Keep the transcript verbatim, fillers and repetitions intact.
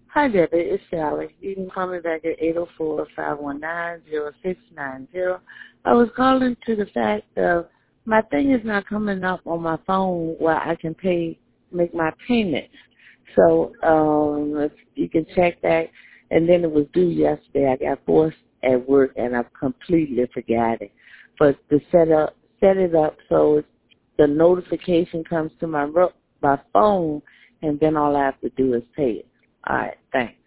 Hi, Debbie. It's Sally. You can call me back at eight oh four, five one nine, oh six nine zero. I was calling to the fact of my thing is not coming up on my phone where I can pay, make my payments. So um, if you can check that. And then it was due yesterday. I got forced at work, and I've completely forgot it. But to set up, set it up so the notification comes to my ro- my phone, and then all I have to do is pay it. All right, thanks.